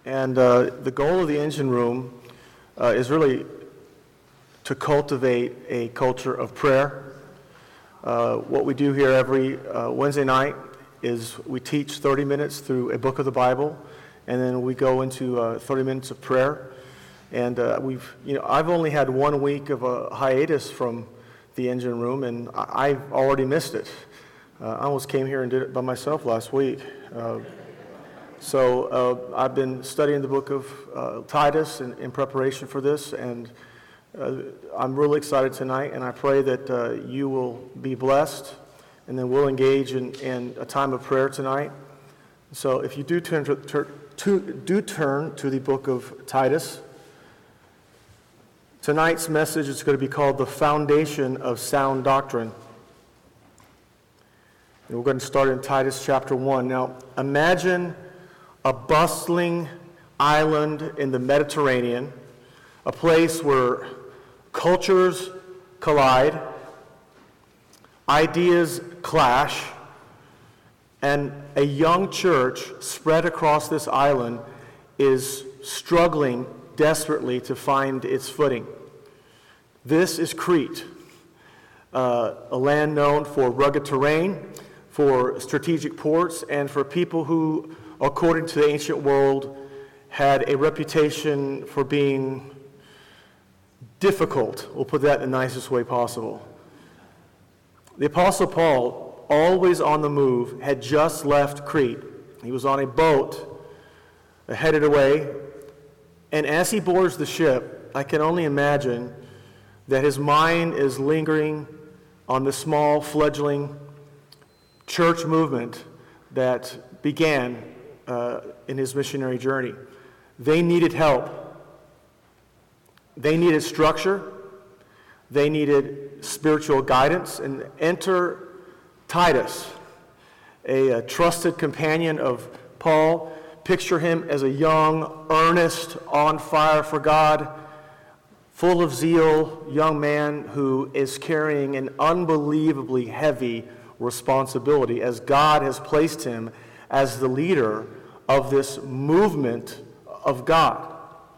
And the goal of the Engine Room is really to cultivate a culture of prayer. What we do here every Wednesday night is we teach 30 minutes through a book of the Bible, and then we go into 30 minutes of prayer. And I've only had 1 week of a hiatus from the Engine Room, and I've already missed it. I almost came here and did it by myself last week. So I've been studying the book of Titus in preparation for this, and I'm really excited tonight, and I pray that you will be blessed, and then we'll engage in a time of prayer tonight. So if you do turn to the book of Titus, tonight's message is going to be called The Foundation of Sound Doctrine. And we're going to start in Titus chapter 1. Now, imagine a bustling island in the Mediterranean, a place where cultures collide, ideas clash, and a young church spread across this island is struggling desperately to find its footing. This is Crete, a land known for rugged terrain, for strategic ports, and for people who, according to the ancient world, had a reputation for being difficult. We'll put that in the nicest way possible. The Apostle Paul, always on the move, had just left Crete. He was on a boat headed away, and as he boards the ship, I can only imagine that his mind is lingering on the small, fledgling church movement that began in his missionary journey. They needed help. They needed structure. They needed spiritual guidance. And enter Titus, a trusted companion of Paul. Picture him as a young, earnest, on fire for God, full of zeal young man who is carrying an unbelievably heavy responsibility as God has placed him as the leader of this movement of God.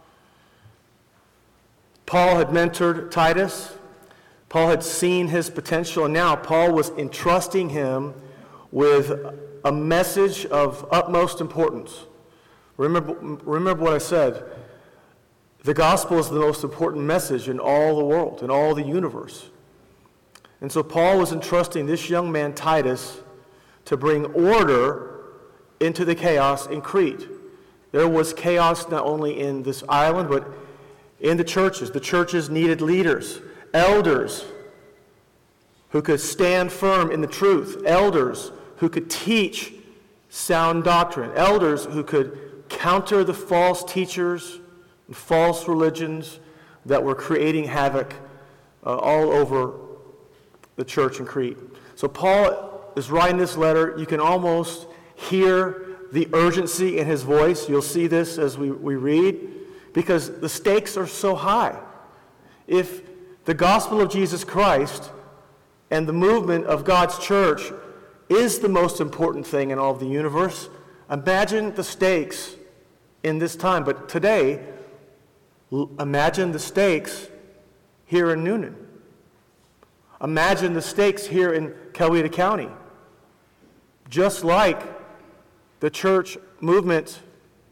Paul had mentored Titus. Paul had seen his potential, and now Paul was entrusting him with a message of utmost importance. Remember what I said. The gospel is the most important message in all the world, in all the universe. And so Paul was entrusting this young man, Titus, to bring order into the chaos in Crete. There was chaos not only in this island, but in the churches. The churches needed leaders, elders who could stand firm in the truth, elders who could teach sound doctrine, elders who could counter the false teachers and false religions that were creating havoc all over the church in Crete. So Paul is writing this letter. You can almost hear the urgency in his voice. You'll see this as we read, because the stakes are so high. If the gospel of Jesus Christ and the movement of God's church is the most important thing in all of the universe, imagine the stakes in this time. But today, imagine the stakes here in Newnan. Imagine the stakes here in Coweta County. Just like the church movement,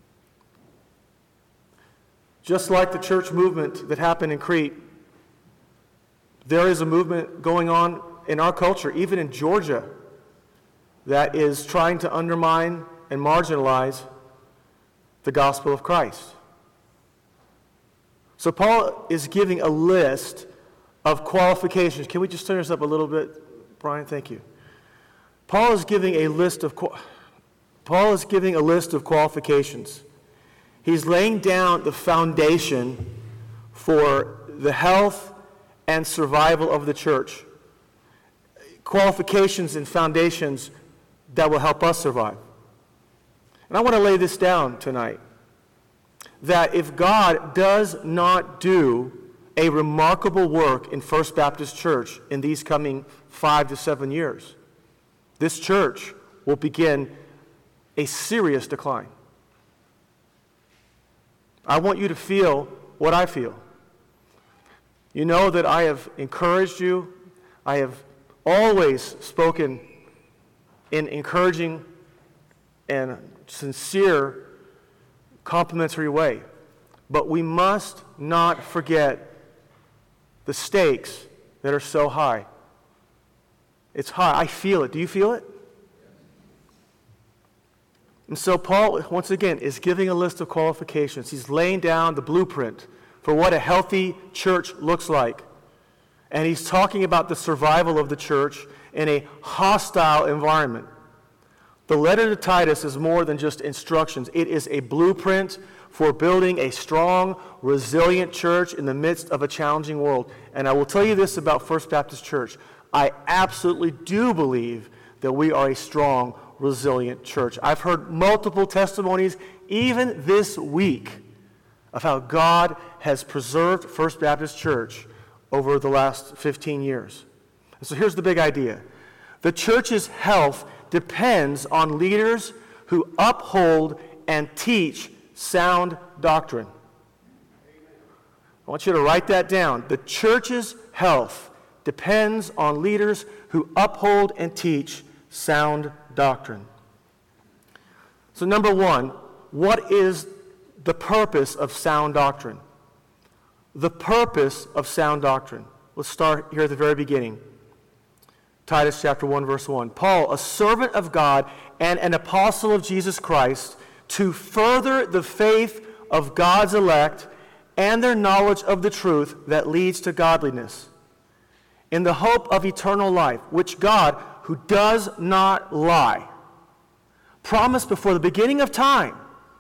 that happened in Crete, there is a movement going on in our culture, even in Georgia, that is trying to undermine and marginalize the gospel of Christ. So Paul is giving a list of qualifications. Can we just turn this up a little bit, Brian? Thank you. Paul is giving a list of qualifications. He's laying down the foundation for the health and survival of the church. Qualifications and foundations that will help us survive. And I want to lay this down tonight, that if God does not do a remarkable work in First Baptist Church in these coming 5 to 7 years, this church will begin a serious decline. I want you to feel what I feel. You know that I have encouraged you. I have always spoken in encouraging and sincere, complimentary way. But we must not forget the stakes that are so high. It's high. I feel it. Do you feel it? And so Paul, once again, is giving a list of qualifications. He's laying down the blueprint for what a healthy church looks like. And he's talking about the survival of the church in a hostile environment. The letter to Titus is more than just instructions. It is a blueprint for building a strong, resilient church in the midst of a challenging world. And I will tell you this about First Baptist Church. I absolutely do believe that we are a strong, resilient church. I've heard multiple testimonies, even this week, of how God has preserved First Baptist Church over the last 15 years. And so here's the big idea. The church's health depends on leaders who uphold and teach sound doctrine. I want you to write that down. The church's health depends on leaders who uphold and teach sound doctrine. So number one, what is the purpose of sound doctrine? The purpose of sound doctrine. Let's start here at the very beginning. Titus chapter 1, verse 1. Paul, a servant of God and an apostle of Jesus Christ, to further the faith of God's elect and their knowledge of the truth that leads to godliness, in the hope of eternal life, which God, who does not lie, promised before the beginning of time,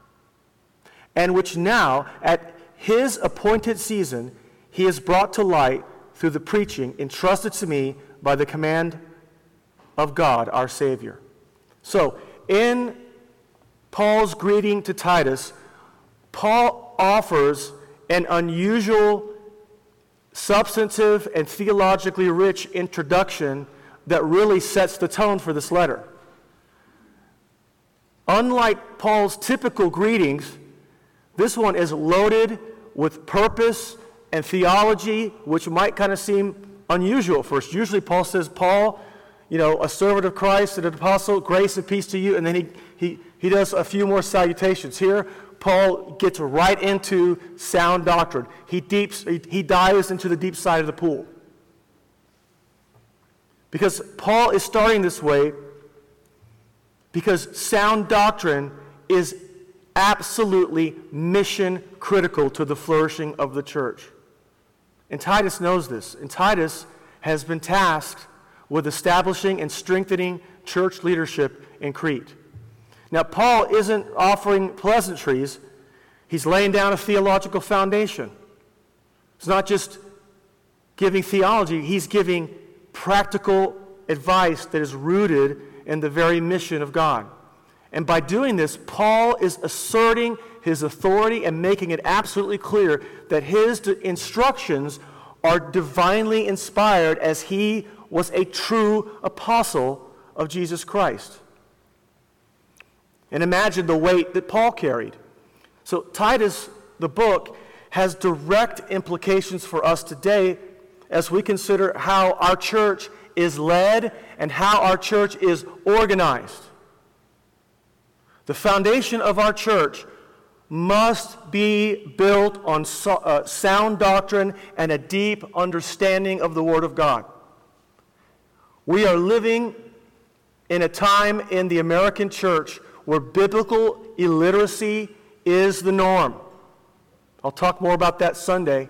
and which now, at his appointed season, he has brought to light through the preaching entrusted to me by the command of God, our Savior. So, in Paul's greeting to Titus, Paul offers an unusual, substantive, and theologically rich introduction that really sets the tone for this letter. Unlike Paul's typical greetings, this one is loaded with purpose and theology, which might kind of seem unusual at first. Usually Paul says, Paul, a servant of Christ and an apostle, grace and peace to you, and then he does a few more salutations. Here, Paul gets right into sound doctrine. He dives into the deep side of the pool. Because Paul is starting this way because sound doctrine is absolutely mission critical to the flourishing of the church. And Titus knows this. And Titus has been tasked with establishing and strengthening church leadership in Crete. Now, Paul isn't offering pleasantries. He's laying down a theological foundation. It's not just giving theology. He's giving practical advice that is rooted in the very mission of God. And by doing this, Paul is asserting his authority and making it absolutely clear that his instructions are divinely inspired, as he was a true apostle of Jesus Christ. And imagine the weight that Paul carried. So Titus, the book, has direct implications for us today as we consider how our church is led and how our church is organized. The foundation of our church must be built on sound doctrine and a deep understanding of the Word of God. We are living in a time in the American church where biblical illiteracy is the norm. I'll talk more about that Sunday.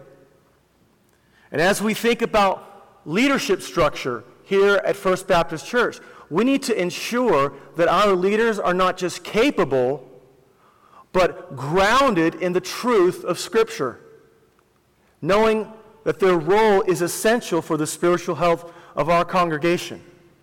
And as we think about leadership structure here at First Baptist Church, we need to ensure that our leaders are not just capable, but grounded in the truth of Scripture, knowing that their role is essential for the spiritual health of our congregation.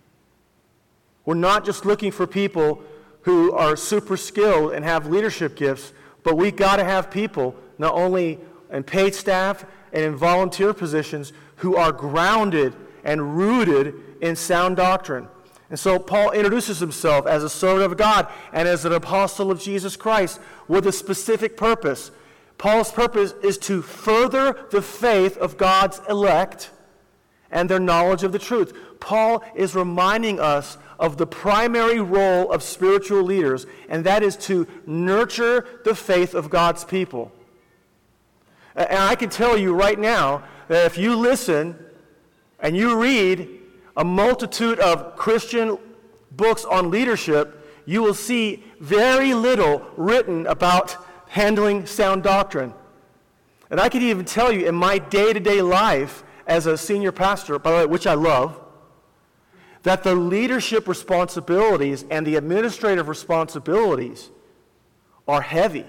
We're not just looking for people who are super skilled and have leadership gifts, but we got to have people, not only in paid staff and in volunteer positions, who are grounded and rooted in sound doctrine. And so Paul introduces himself as a servant of God and as an apostle of Jesus Christ with a specific purpose. Paul's purpose is to further the faith of God's elect and their knowledge of the truth. Paul is reminding us of the primary role of spiritual leaders, and that is to nurture the faith of God's people. And I can tell you right now that if you listen and you read a multitude of Christian books on leadership, you will see very little written about handling sound doctrine. And I can even tell you in my day-to-day life as a senior pastor, by the way, which I love, that the leadership responsibilities and the administrative responsibilities are heavy.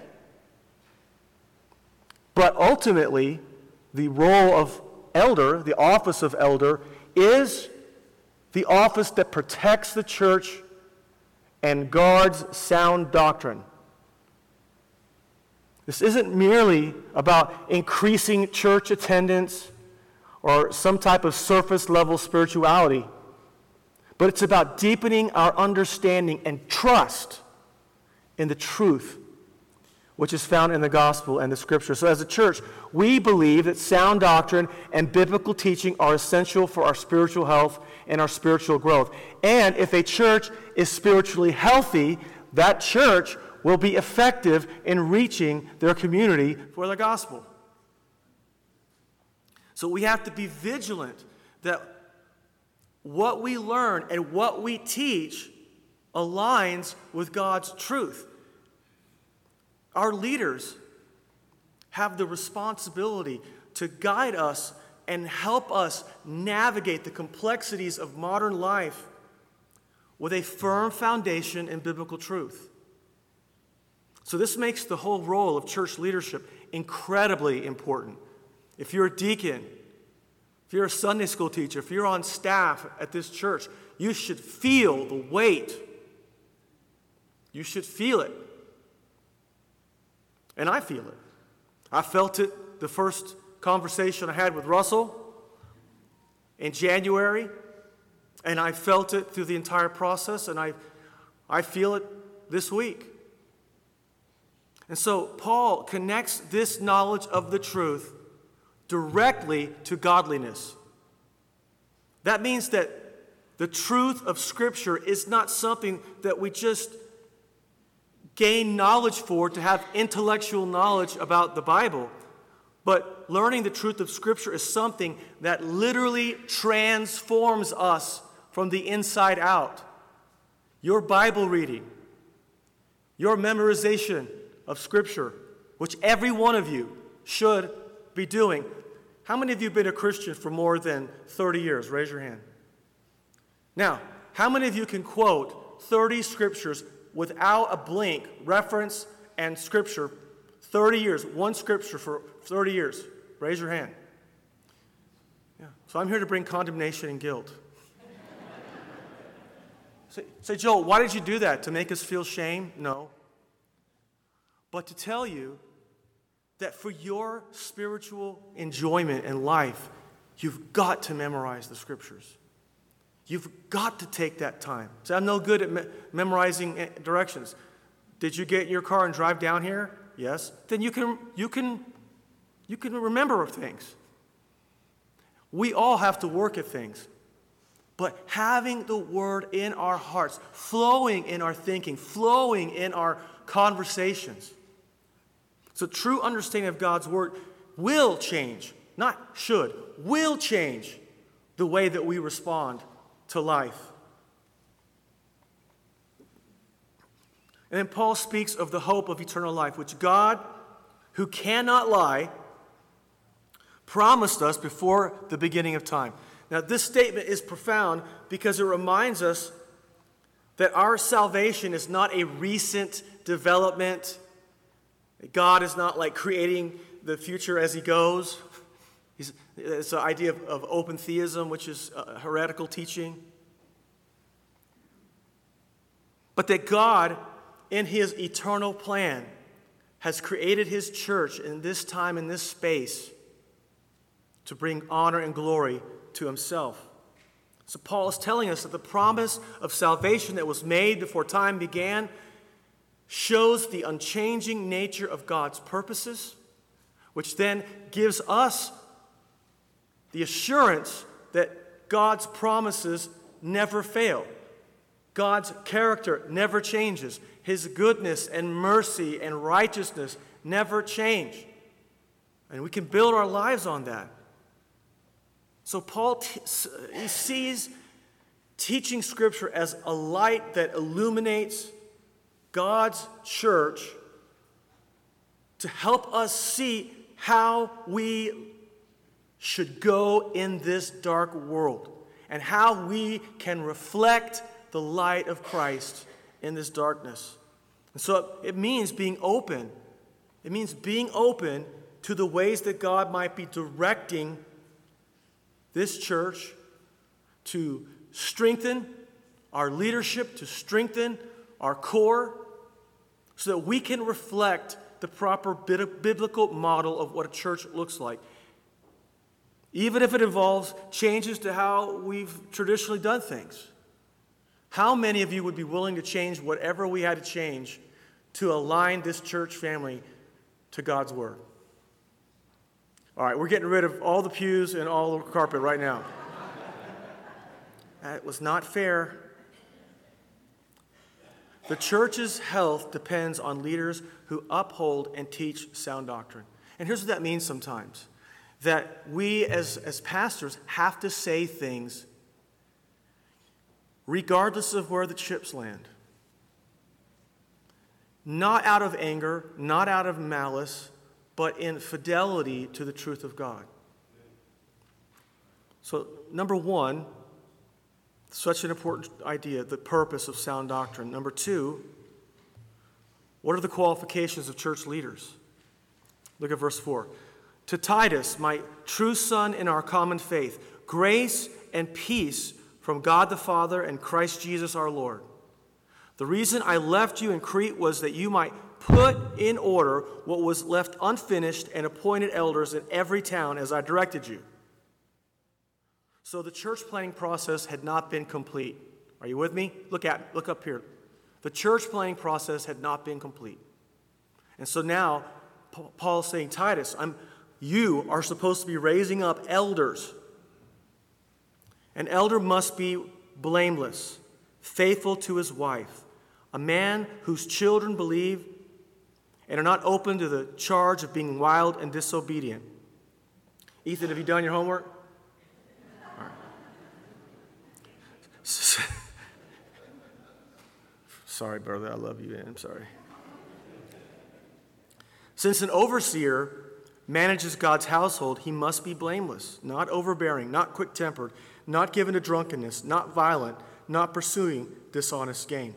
But ultimately, the role of elder, the office of elder, is the office that protects the church and guards sound doctrine. This isn't merely about increasing church attendance or some type of surface level spirituality, but it's about deepening our understanding and trust in the truth which is found in the gospel and the scripture. So as a church, we believe that sound doctrine and biblical teaching are essential for our spiritual health and our spiritual growth. And if a church is spiritually healthy, that church will be effective in reaching their community for the gospel. So we have to be vigilant that what we learn and what we teach aligns with God's truth. Our leaders have the responsibility to guide us and help us navigate the complexities of modern life with a firm foundation in biblical truth. So this makes the whole role of church leadership incredibly important. If you're a deacon, if you're a Sunday school teacher, if you're on staff at this church, you should feel the weight. You should feel it. And I feel it. I felt it the first conversation I had with Russell in January, and I felt it through the entire process, and I feel it this week. And so Paul connects this knowledge of the truth directly to godliness. That means that the truth of Scripture is not something that we just gain knowledge for to have intellectual knowledge about the Bible. But learning the truth of Scripture is something that literally transforms us from the inside out. Your Bible reading, your memorization of Scripture, which every one of you should be doing. How many of you have been a Christian for more than 30 years? Raise your hand. Now, how many of you can quote 30 scriptures without a blink, reference and scripture, 30 years, one scripture for 30 years? Raise your hand. Yeah. So I'm here to bring condemnation and guilt. Say, Joel, why did you do that? To make us feel shame? No. But to tell you that for your spiritual enjoyment in life, you've got to memorize the scriptures. You've got to take that time. Say, I'm no good at memorizing directions. Did you get in your car and drive down here? Yes. Then you can remember things. We all have to work at things. But having the word in our hearts, flowing in our thinking, flowing in our conversations. So true understanding of God's word will change, not should, will change the way that we respond to life. And then Paul speaks of the hope of eternal life, which God, who cannot lie, promised us before the beginning of time. Now, this statement is profound because it reminds us that our salvation is not a recent development. God is not like creating the future as he goes. It's the idea of open theism, which is heretical teaching. But that God, in his eternal plan, has created his church in this time, in this space, to bring honor and glory to himself. So Paul is telling us that the promise of salvation that was made before time began shows the unchanging nature of God's purposes which then gives us the assurance that God's promises never fail. God's character never changes. His goodness and mercy and righteousness never change. And we can build our lives on that. So Paul he sees teaching Scripture as a light that illuminates God's church to help us see how we should go in this dark world and how we can reflect the light of Christ in this darkness. And so it means being open. It means being open to the ways that God might be directing this church to strengthen our leadership, to strengthen our core, so that we can reflect the proper biblical model of what a church looks like. Even if it involves changes to how we've traditionally done things. How many of you would be willing to change whatever we had to change to align this church family to God's Word? All right, we're getting rid of all the pews and all the carpet right now. That was not fair. The church's health depends on leaders who uphold and teach sound doctrine. And here's what that means sometimes. That we as pastors have to say things regardless of where the chips land. Not out of anger, not out of malice, but in fidelity to the truth of God. So, number one, such an important idea, the purpose of sound doctrine. Number two, what are the qualifications of church leaders? Look at verse 4. To Titus, my true son in our common faith, grace and peace from God the Father and Christ Jesus our Lord. The reason I left you in Crete was that you might put in order what was left unfinished and appointed elders in every town as I directed you. So the church planning process had not been complete. Are you with me? Look up here. The church planning process had not been complete. And so now Paul's saying, Titus, you are supposed to be raising up elders. An elder must be blameless, faithful to his wife, a man whose children believe and are not open to the charge of being wild and disobedient. Ethan, have you done your homework? All right. Sorry, brother, I love you, man. I'm sorry. Since an overseer manages God's household, he must be blameless, not overbearing, not quick-tempered, not given to drunkenness, not violent, not pursuing dishonest gain.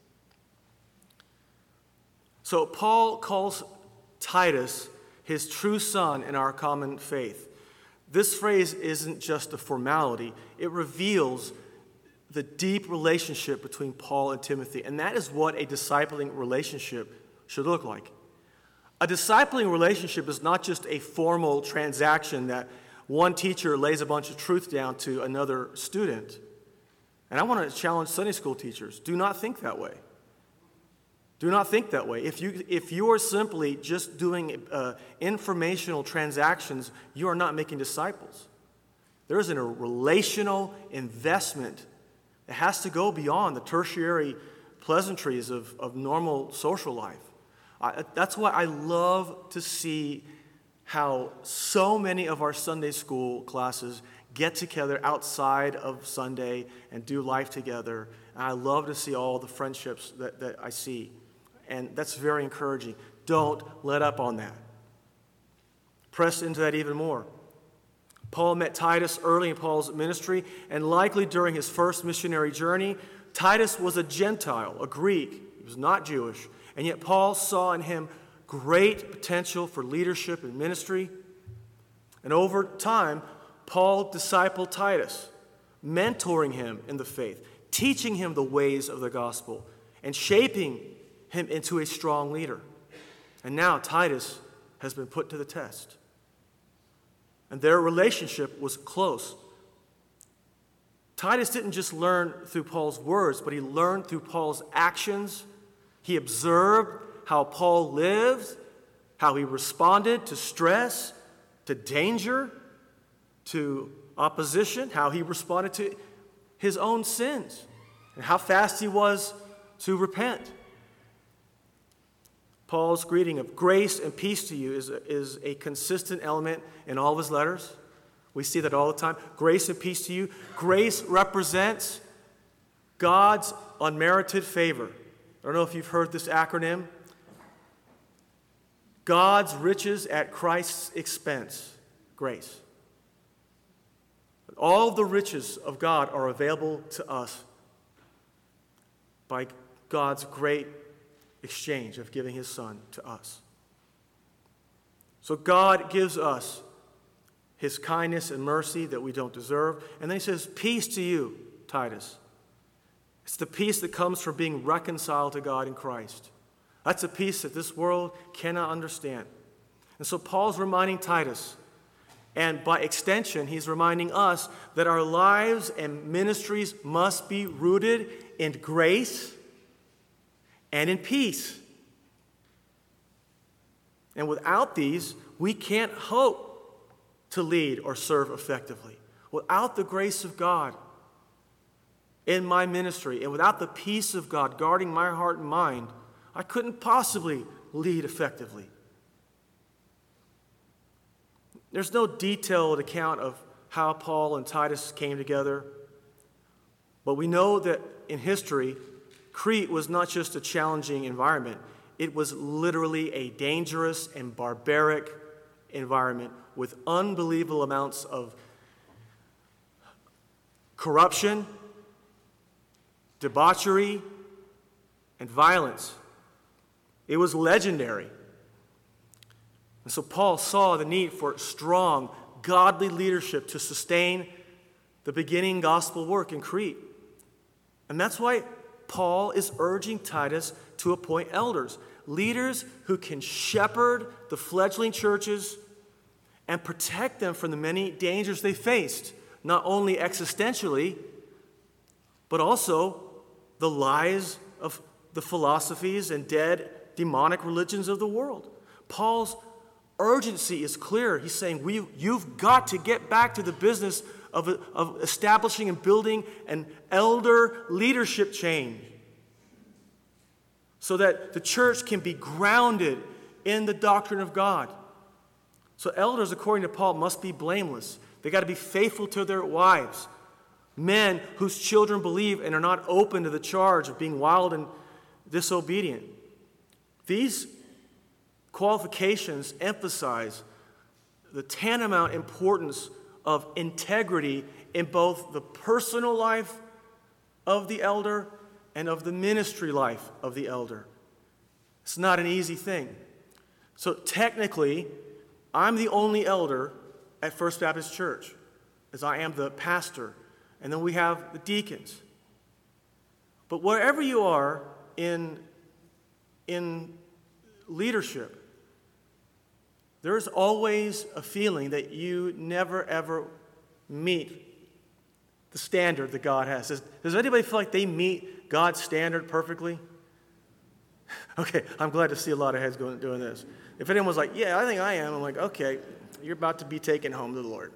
So Paul calls Titus his true son in our common faith. This phrase isn't just a formality. It reveals the deep relationship between Paul and Timothy, and that is what a discipling relationship should look like. A discipling relationship is not just a formal transaction that one teacher lays a bunch of truth down to another student. And I want to challenge Sunday school teachers. Do not think that way. Do not think that way. If you are simply just doing informational transactions, you are not making disciples. There is a relational investment that has to go beyond the tertiary pleasantries of normal social life. That's why I love to see how so many of our Sunday school classes get together outside of Sunday and do life together. And I love to see all the friendships that I see. And that's very encouraging. Don't let up on that. Press into that even more. Paul met Titus early in Paul's ministry, and likely during his first missionary journey. Titus was a Gentile, a Greek. He was not Jewish. And yet Paul saw in him great potential for leadership and ministry. And over time, Paul discipled Titus, mentoring him in the faith, teaching him the ways of the gospel, and shaping him into a strong leader. And now Titus has been put to the test. And their relationship was close. Titus didn't just learn through Paul's words, but he learned through Paul's actions. He observed how Paul lived, how he responded to stress, to danger, to opposition, how he responded to his own sins, and how fast he was to repent. Paul's greeting of grace and peace to you is a consistent element in all of his letters. We see that all the time. Grace and peace to you. Grace represents God's unmerited favor. I don't know if you've heard this acronym. God's riches at Christ's expense. Grace. All the riches of God are available to us by God's great exchange of giving his Son to us. So God gives us his kindness and mercy that we don't deserve. And then he says, peace to you, Titus. It's the peace that comes from being reconciled to God in Christ. That's a peace that this world cannot understand. And so Paul's reminding Titus, and by extension, he's reminding us that our lives and ministries must be rooted in grace and in peace. And without these, we can't hope to lead or serve effectively. Without the grace of God in my ministry, and without the peace of God guarding my heart and mind, I couldn't possibly lead effectively. There's no detailed account of how Paul and Titus came together, but we know that in history, Crete was not just a challenging environment. It was literally a dangerous and barbaric environment with unbelievable amounts of corruption, debauchery, and violence. It was legendary. And so Paul saw the need for strong, godly leadership to sustain the beginning gospel work in Crete. And that's why Paul is urging Titus to appoint elders, leaders who can shepherd the fledgling churches and protect them from the many dangers they faced, not only existentially, but also the lies of the philosophies and dead demonic religions of the world. Paul's urgency is clear. He's saying, you've got to get back to the business of establishing and building an elder leadership chain so that the church can be grounded in the doctrine of God. So elders, according to Paul, must be blameless. They got to be faithful to their wives. Men whose children believe and are not open to the charge of being wild and disobedient. These qualifications emphasize the tantamount importance of integrity in both the personal life of the elder and of the ministry life of the elder. It's not an easy thing. So technically, I'm the only elder at First Baptist Church, as I am the pastor, and then we have the deacons. But wherever you are in leadership, there's always a feeling that you never, ever meet the standard that God has. Does anybody feel like they meet God's standard perfectly? Okay, I'm glad to see a lot of heads doing this. If anyone's like, yeah, I think I am, I'm like, okay, you're about to be taken home to the Lord.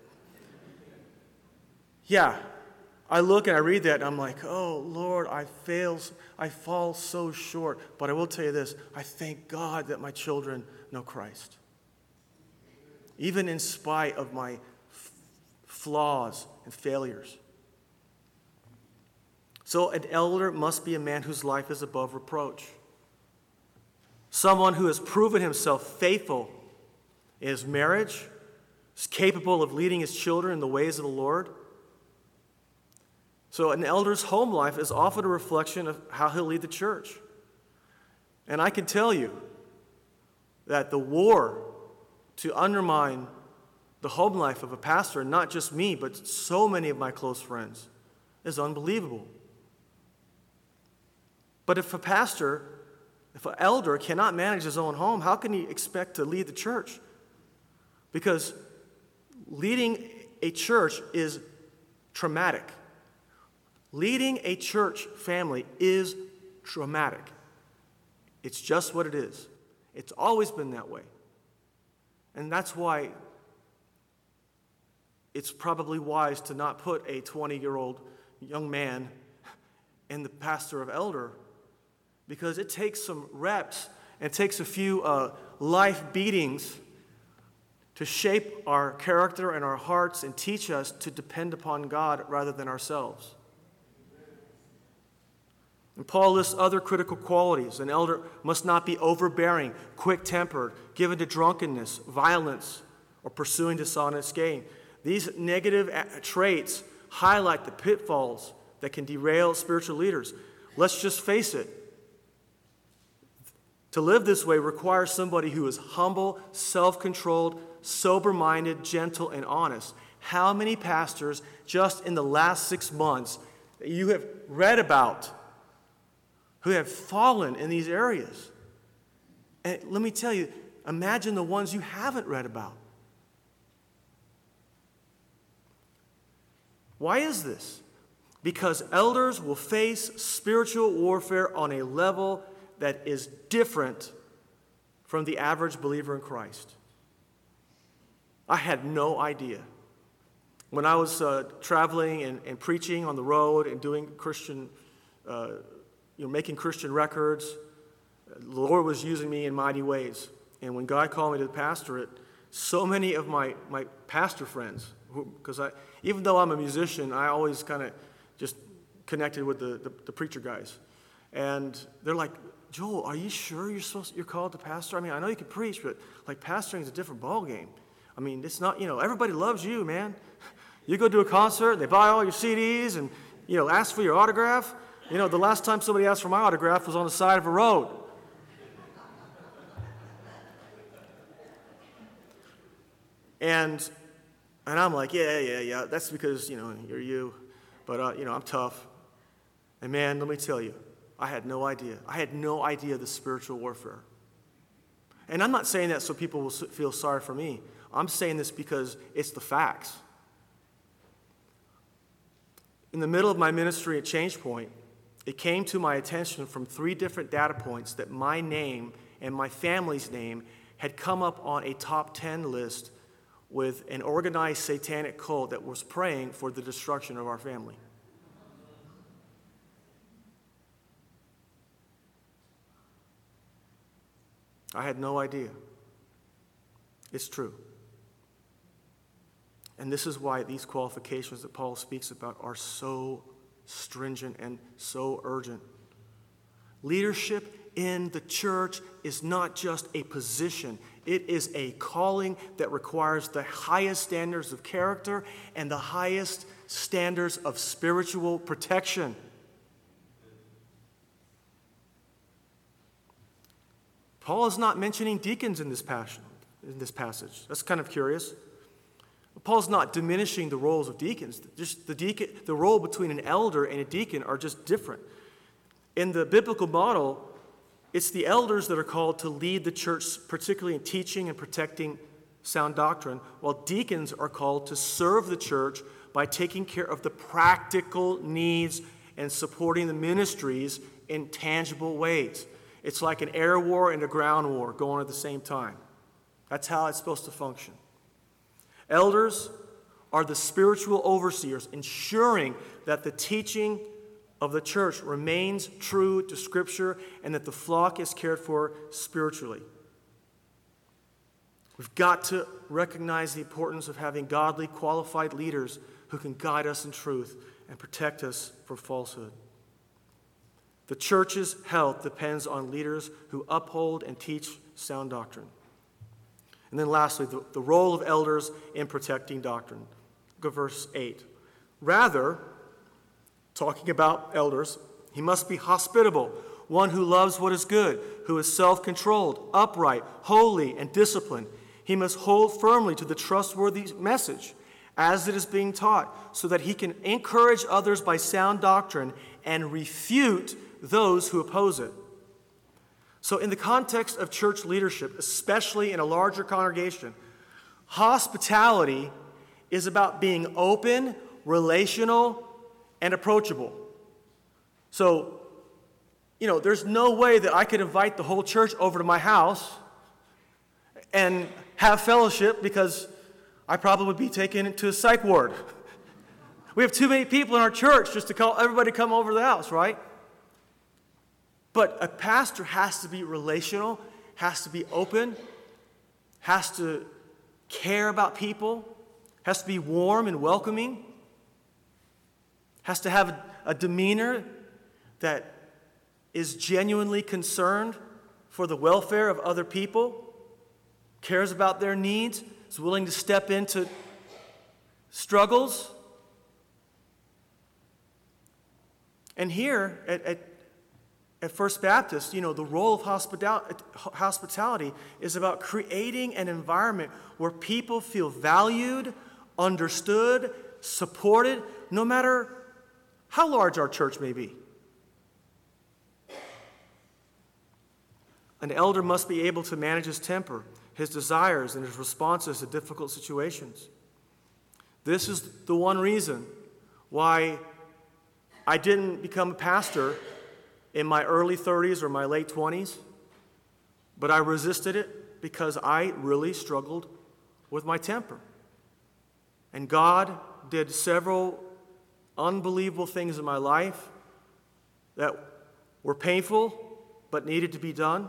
Yeah, I look and I read that and I'm like, oh, Lord, I fall so short. But I will tell you this, I thank God that my children know Christ. Even in spite of my flaws and failures. So an elder must be a man whose life is above reproach. Someone who has proven himself faithful in his marriage, is capable of leading his children in the ways of the Lord. So an elder's home life is often a reflection of how he'll lead the church. And I can tell you that the war to undermine the home life of a pastor, not just me, but so many of my close friends, is unbelievable. But if an elder cannot manage his own home, how can he expect to lead the church? Because leading a church is traumatic. Leading a church family is traumatic. It's just what it is. It's always been that way. And that's why it's probably wise to not put a 20-year-old young man in the pastor of elder, because it takes some reps and it takes a few life beatings to shape our character and our hearts and teach us to depend upon God rather than ourselves. And Paul lists other critical qualities. An elder must not be overbearing, quick-tempered, given to drunkenness, violence, or pursuing dishonest gain. These negative traits highlight the pitfalls that can derail spiritual leaders. Let's just face it. To live this way requires somebody who is humble, self-controlled, sober-minded, gentle, and honest. How many pastors just in the last 6 months that you have read about who have fallen in these areas? And let me tell you, imagine the ones you haven't read about. Why is this? Because elders will face spiritual warfare on a level that is different from the average believer in Christ. I had no idea. When I was traveling and preaching on the road and doing Christian, making Christian records, the Lord was using me in mighty ways. And when God called me to the pastorate, so many of my pastor friends, because even though I'm a musician, I always kind of just connected with the preacher guys. And they're like, Joel, are you sure you're called to pastor? I mean, I know you can preach, but like pastoring is a different ballgame. I mean, it's not, everybody loves you, man. You go to a concert, they buy all your CDs and, ask for your autograph. The last time somebody asked for my autograph was on the side of a road. And I'm like, yeah, that's because, you're you. But, I'm tough. And man, let me tell you, I had no idea. I had no idea the spiritual warfare. And I'm not saying that so people will feel sorry for me. I'm saying this because it's the facts. In the middle of my ministry at Change Point, it came to my attention from 3 different data points that my name and my family's name had come up on a top 10 list with an organized satanic cult that was praying for the destruction of our family. I had no idea. It's true. And this is why these qualifications that Paul speaks about are so stringent and so urgent. Leadership in the church is not just a position. It is a calling that requires the highest standards of character and the highest standards of spiritual protection. Paul is not mentioning deacons in this passage. That's kind of curious. Paul's not diminishing the roles of deacons. Just the role between an elder and a deacon are just different. In the biblical model, it's the elders that are called to lead the church, particularly in teaching and protecting sound doctrine, while deacons are called to serve the church by taking care of the practical needs and supporting the ministries in tangible ways. It's like an air war and a ground war going at the same time. That's how it's supposed to function. Elders are the spiritual overseers, ensuring that the teaching of the church remains true to Scripture and that the flock is cared for spiritually. We've got to recognize the importance of having godly, qualified leaders who can guide us in truth and protect us from falsehood. The church's health depends on leaders who uphold and teach sound doctrine. And then lastly, the role of elders in protecting doctrine. Go verse 8. Rather, talking about elders, he must be hospitable, one who loves what is good, who is self-controlled, upright, holy, and disciplined. He must hold firmly to the trustworthy message as it is being taught, so that he can encourage others by sound doctrine and refute those who oppose it. So in the context of church leadership, especially in a larger congregation, hospitality is about being open, relational, and approachable. So, there's no way that I could invite the whole church over to my house and have fellowship because I probably would be taken to a psych ward. We have too many people in our church just to call everybody to come over to the house, right? But a pastor has to be relational, has to be open, has to care about people, has to be warm and welcoming, has to have a demeanor that is genuinely concerned for the welfare of other people, cares about their needs, is willing to step into struggles. And here at First Baptist, the role of hospitality is about creating an environment where people feel valued, understood, supported, no matter how large our church may be. An elder must be able to manage his temper, his desires, and his responses to difficult situations. This is the one reason why I didn't become a pastor in my early 30s or my late 20s, but I resisted it because I really struggled with my temper. And God did several unbelievable things in my life that were painful but needed to be done,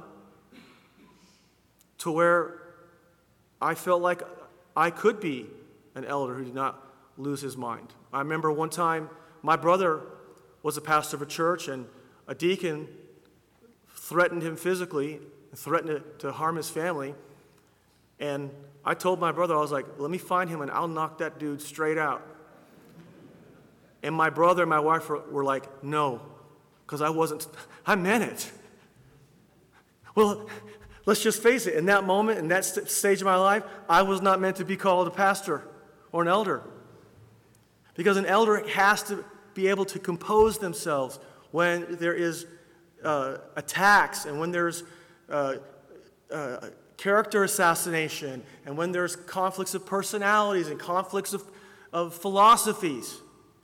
to where I felt like I could be an elder who did not lose his mind. I remember one time my brother was a pastor of a church, and a deacon threatened him physically, threatened to harm his family. And I told my brother, I was like, let me find him and I'll knock that dude straight out. And my brother and my wife were like, no, because I meant it. Well, let's just face it, in that moment, in that stage of my life, I was not meant to be called a pastor or an elder. Because an elder has to be able to compose themselves when there is attacks and when there's character assassination and when there's conflicts of personalities and conflicts of philosophies.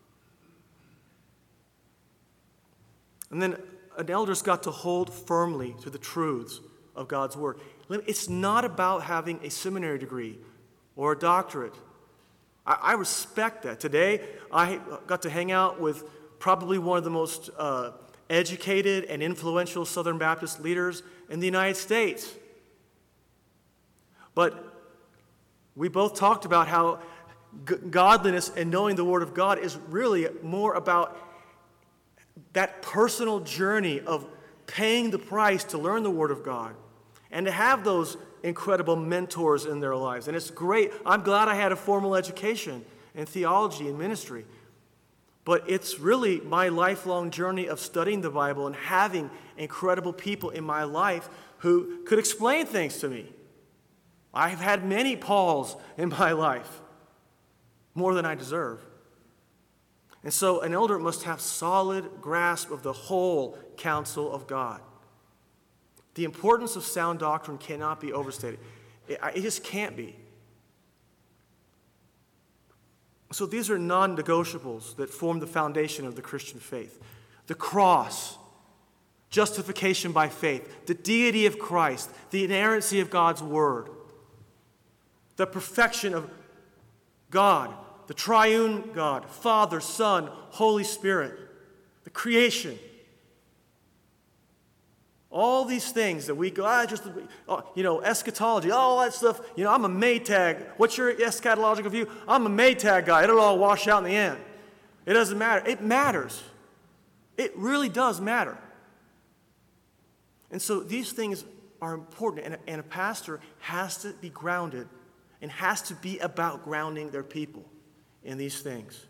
And then an elder's got to hold firmly to the truths of God's Word. It's not about having a seminary degree or a doctorate. I respect that. Today, I got to hang out with probably one of the most educated and influential Southern Baptist leaders in the United States. But we both talked about how godliness and knowing the Word of God is really more about that personal journey of paying the price to learn the Word of God and to have those incredible mentors in their lives. And it's great. I'm glad I had a formal education in theology and ministry. But it's really my lifelong journey of studying the Bible and having incredible people in my life who could explain things to me. I've had many Pauls in my life, more than I deserve. And so an elder must have solid grasp of the whole counsel of God. The importance of sound doctrine cannot be overstated. It just can't be. So these are non-negotiables that form the foundation of the Christian faith. The cross, justification by faith, the deity of Christ, the inerrancy of God's Word, the perfection of God, the triune God, Father, Son, Holy Spirit, the creation. All these things that we go, eschatology, all that stuff. I'm a Maytag. What's your eschatological view? I'm a Maytag guy. It'll all wash out in the end. It doesn't matter. It matters. It really does matter. And so these things are important, and a pastor has to be grounded and has to be about grounding their people in these things.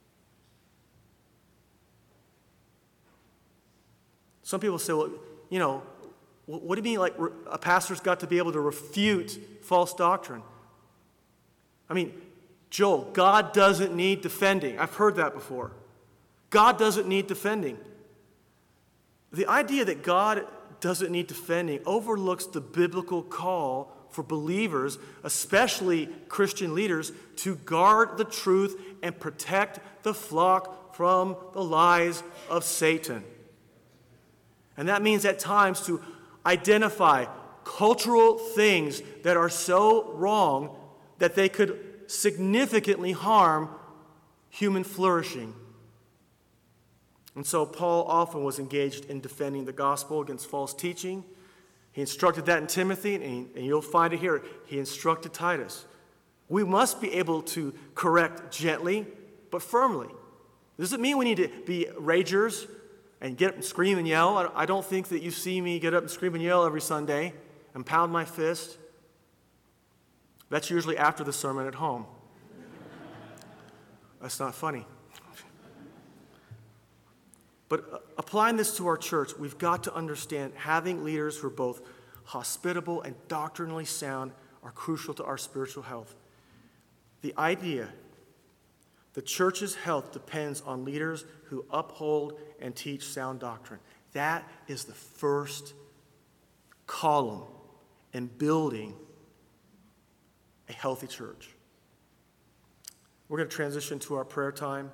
Some people say, well, what do you mean, like, a pastor's got to be able to refute false doctrine? I mean, Joel, God doesn't need defending. I've heard that before. God doesn't need defending. The idea that God doesn't need defending overlooks the biblical call for believers, especially Christian leaders, to guard the truth and protect the flock from the lies of Satan. And that means at times to identify cultural things that are so wrong that they could significantly harm human flourishing. And so Paul often was engaged in defending the gospel against false teaching. He instructed that in Timothy, and you'll find it here. He instructed Titus. We must be able to correct gently, but firmly. Does it mean we need to be ragers and get up and scream and yell? I don't think that you see me get up and scream and yell every Sunday and pound my fist. That's usually after the sermon at home. That's not funny. But applying this to our church, we've got to understand having leaders who are both hospitable and doctrinally sound are crucial to our spiritual health. The idea the church's health depends on leaders who uphold and teach sound doctrine. That is the first column in building a healthy church. We're going to transition to our prayer time.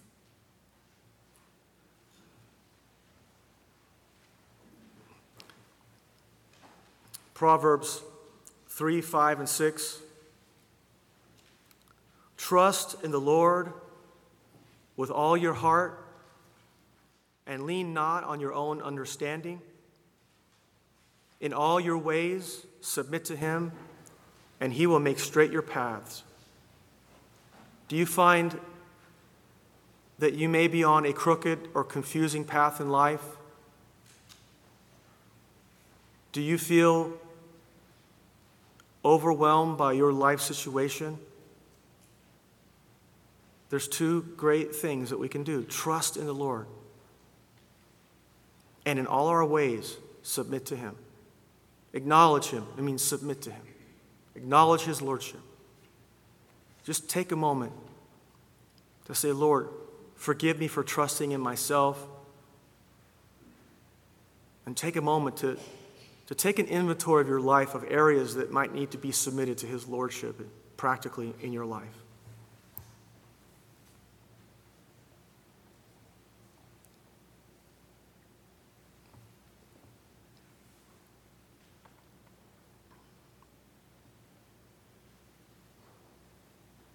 Proverbs 3, 5, and 6. Trust in the Lord with all your heart and lean not on your own understanding. In all your ways submit to him, and he will make straight your paths. Do you find that you may be on a crooked or confusing path in life? Do you feel overwhelmed by your life situation? There's two great things that we can do. Trust in the Lord. And in all our ways, submit to him. Acknowledge him. It means submit to him. Acknowledge his lordship. Just take a moment to say, Lord, forgive me for trusting in myself. And take a moment to take an inventory of your life, of areas that might need to be submitted to his lordship practically in your life.